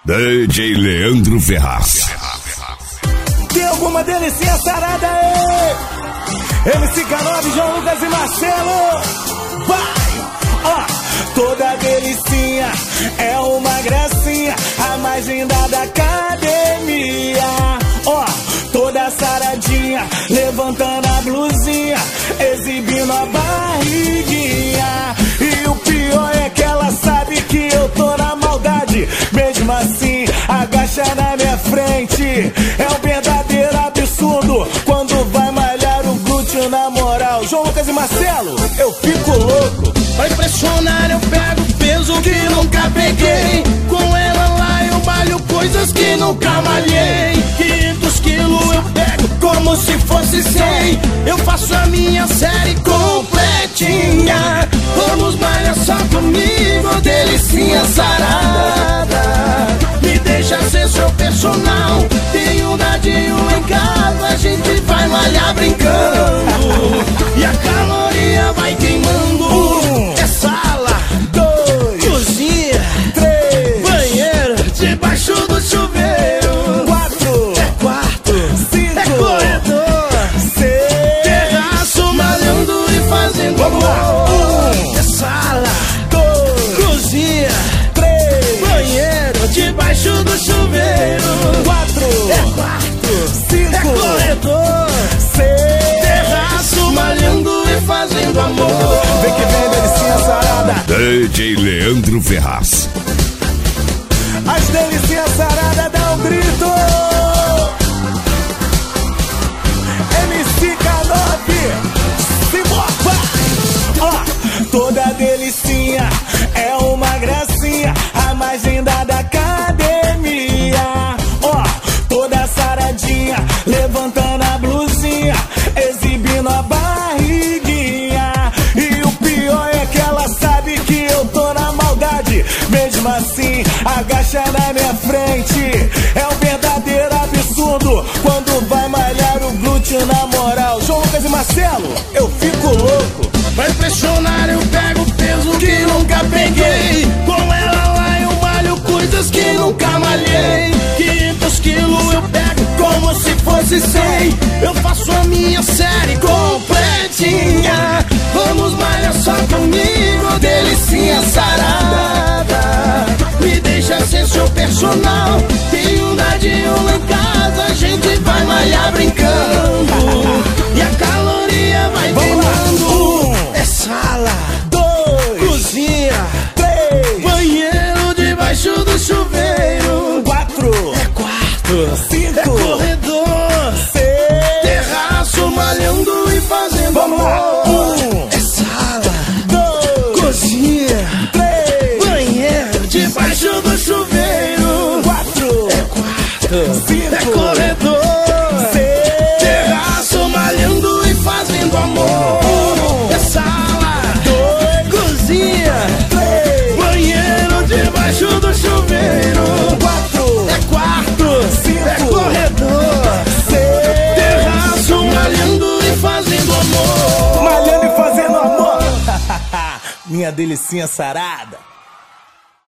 DJ Leandro Ferraz. Tem alguma delicinha sarada aí? MC K9, João Lucas e Marcelo. Vai! Ó, toda delicinha é uma gracinha, a mais linda da academia. Ó, toda saradinha, levantando a blusinha, exibindo a barriguinha. E o pior é que ela sabe que eu tô na maldade, mesmo assim agacha na minha frente. É um verdadeiro absurdo quando vai malhar o glúteo na moral. João Lucas e Marcelo, eu fico louco. Pra impressionar eu pego peso que nunca peguei, com ela lá eu malho coisas que nunca malhei. 500 quilos eu pego como se fosse 100, eu faço a minha série completinha. Vamos malhar só comigo, delicinha sarada. Me deixa ser seu personal, tem um dadinho em casa, a gente vai malhar brincando, e a caloria vai queimando. É sala, 2, cozinha, 3, banheiro, debaixo do chuveiro, 4, é quarto, 5, é corredor, 6, terraço, malhando e fazendo amor. É sala, 2, cozinha, 3, banheiro, debaixo do chuveiro, 4, é quarto, 5, é corredor, 6. terraço, malhando e fazendo amor. Vem que vem, delicinha sarada. DJ Leandro Ferraz. As delicinhas sarada dá um grito. MC K9, se morfa. Ó, toda delicinha é uma gracinha, a mais linda da academia. Ó, toda saradinha, levantando a blusinha, exibindo a barriguinha. E o pior é que ela sabe que eu tô na maldade, mesmo assim agacha na minha frente. É um verdadeiro absurdo quando vai malhar o glúteo na moral. João Lucas e Marcelo, eu fico louco. Pra impressionar eu pego peso que nunca peguei, com ela lá eu malho coisas que nunca malhei. 500 quilos eu pego como se fosse 100, eu faço a minha série completinha. Vamos malhar só comigo, delicinha sarada. Me deixa ser seu personal, tem um dadinho lá em casa, a gente vai malhar brincando, e a caloria vai queimando. É sala, 2, cozinha, 3, banheiro debaixo do chuveiro, 4, é quarto, 5, é corredor, 6. terraço, malhando e fazendo Vamos lá. amor. É sala, 2, cozinha, 3, banheiro debaixo do chuveiro, 4, é quarto, 5, é corredor, 6. terraço, malhando e fazendo amor. É sala, 2, cozinha, 3, banheiro debaixo do chuveiro, 4, é quarto, 5, é corredor, 6. terraço, malhando e fazendo amor. Malhando e fazendo amor. Minha delicinha sarada.